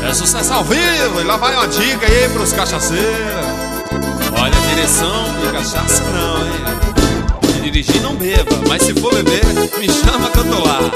É sucesso ao vivo, e lá vai uma dica aí pros cachaceiros. Olha a direção de cachaça não, hein? Se dirigir não beba, mas se for beber, me chama que eu tô lá.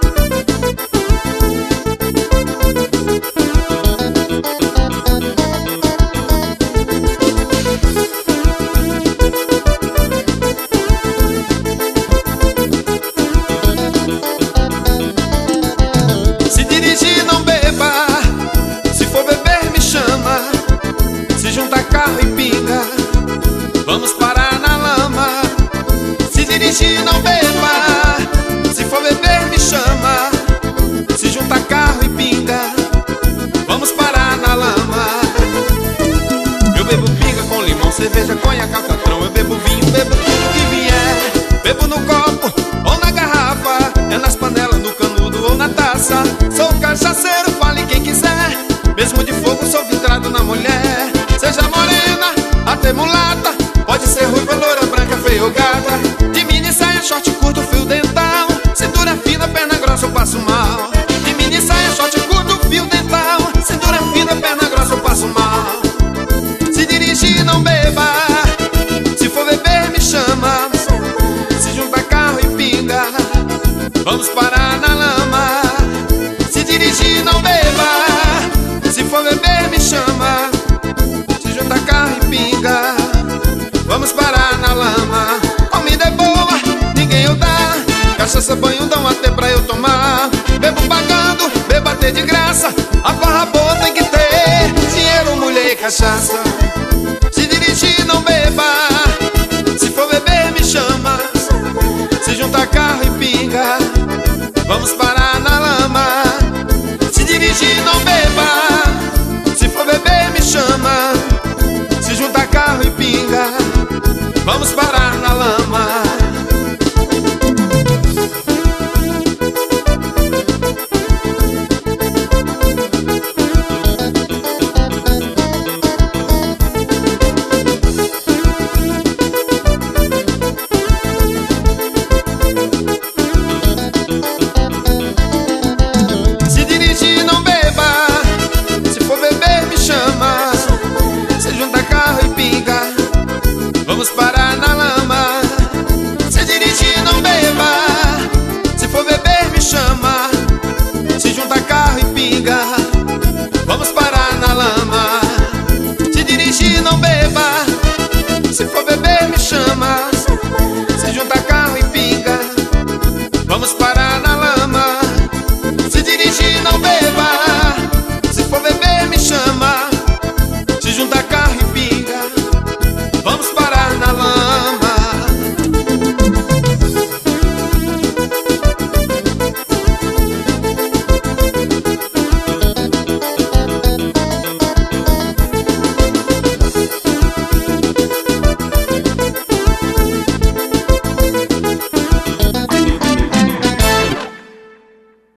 Se dirigir não beba, se for beber me chama. Se juntar carro e pinga, vamos parar na lama. Se dirigir não beba, se for beber me chama. Se juntar carro e pinga, vamos parar na lama. Eu bebo pinga com limão, cerveja, conhaque, alcatrão. Eu bebo vinho, bebo tudo que vier. Bebo no copo ou na garrafa, é nas panelas, no canudo ou na taça. Sou cachaceiro, fale quem quiser. Mesmo de fogo sou vidrado na mulher. Seja morena, até mulata, pode ser ruiva, loura, branca, feia ou gata. De mini saia, short curto, fio dental. Cintura fina, perna grossa, eu passo mal. De mini saia, short curto, fio dental. Cintura fina, perna grossa, eu passo mal. Se dirigir não beba, se for beber me chama. Se juntar carro e pinga, vamos parar na lama. Se dirigir não beba, se for beber me chama. Se juntar carro e pinga, vamos parar na lama. Comida é boa, ninguém eu dá. Cachaça, banho dão até pra eu tomar. Bebo pagando, bebo até de graça. A barra boa tem que ter dinheiro, mulher e cachaça. Se dirigir não beba, se for beber me chama. Se juntar carro e pinga, vamos parar na lama. Se dirigir não beba, se for beber me chama. Se juntar carro e pinga, vamos parar na lama. Se dirigir não beba, se for beber me chama. Se juntar carro e pinga, vamos parar na lama. Se dirigir não beba, se for beber me chama. Se juntar carro e pinga, vamos parar na lama. Se dirigir não beba, se for beber